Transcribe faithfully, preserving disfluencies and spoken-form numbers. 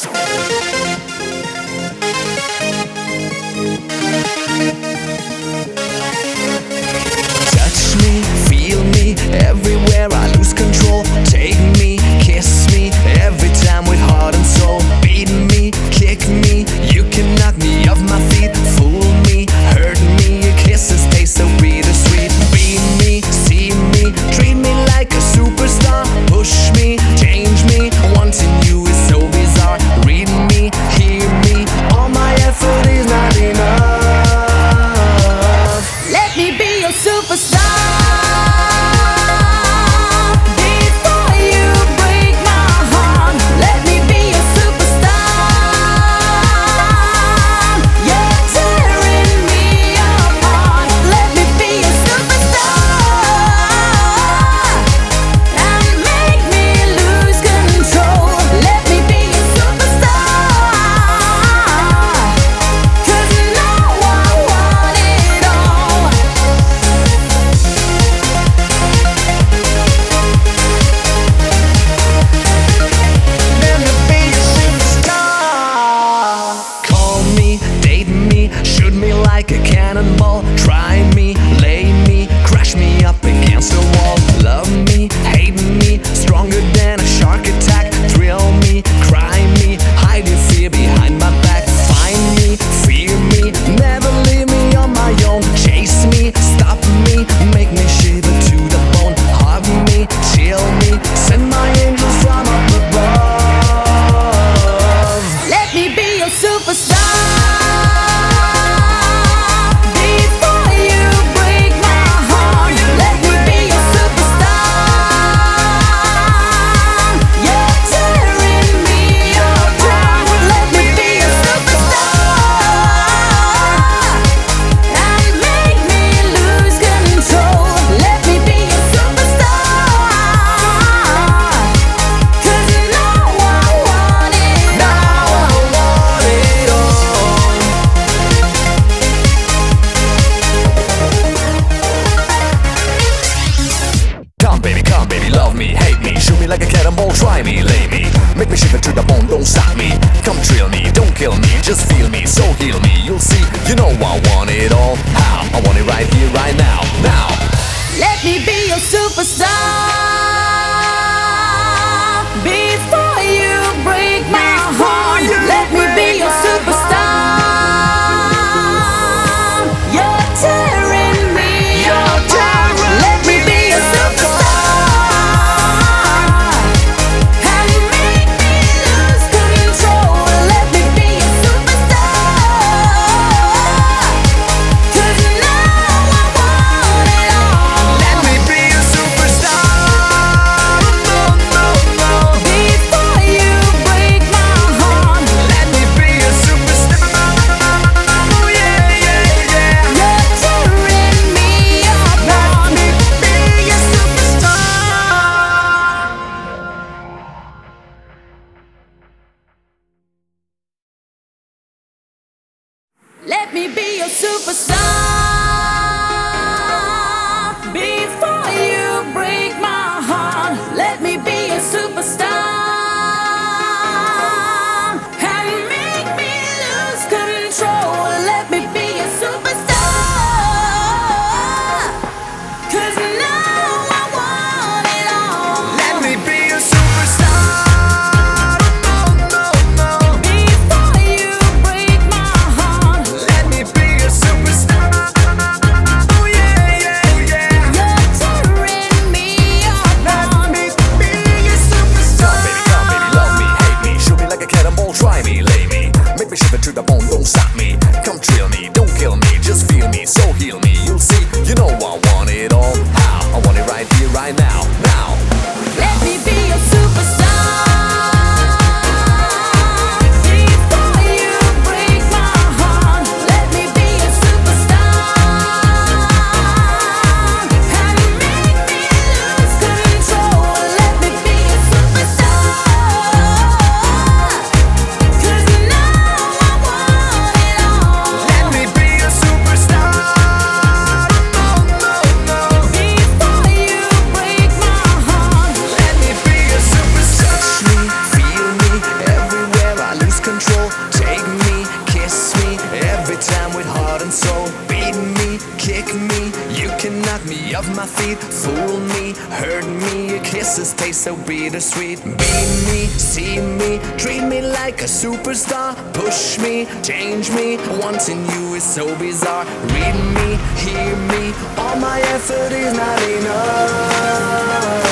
Touch me, feel me, everywhere I lose control. Take me, kiss me, every time with heart and soul. Beat me, kick me, you can knock me off my feet. Fool me, hurt me, your kisses taste so bittersweet. Be me, see me, treat me like a superstar. Push me, change me, wanting you is so bizarre. Read me, hear me, all my effort is not enough. Let me be your superstar. Shoot me like a cannonball. Try me, lay me, crash me up against the wall. Love me, hate me, stronger than a shark attack. Thrill me, cry me, hide your fear behind my back. Find me, fear me, never leave me on my own. Chase me, stop me, make me shiver to the bone. Hug me, chill me, send my angels from up above. Let me be your superstar. Like a cannonball, try me, lay me, make me shiver to the bone, don't stop me. Come thrill me, don't kill me, just feel me, so heal me. You'll see, you know I want it all. How? I want it right here, right now, now. Let me be your superstar. Before you break my heart, let me be your superstar. You're tearing me apart. Let me be your superstar. Let me be your superstar. Before you break my heart, let me be your superstar. And make me lose control. Let me be your superstar. 'Cause now I want it all. Let me be your superstar. Before you break my heart, Let me be your superstar. my feet. Fool me, hurt me, your kisses taste so bittersweet. Be me, see me, treat me like a superstar. Push me, change me, wanting you is so bizarre. Read me, hear me, all my effort is not enough.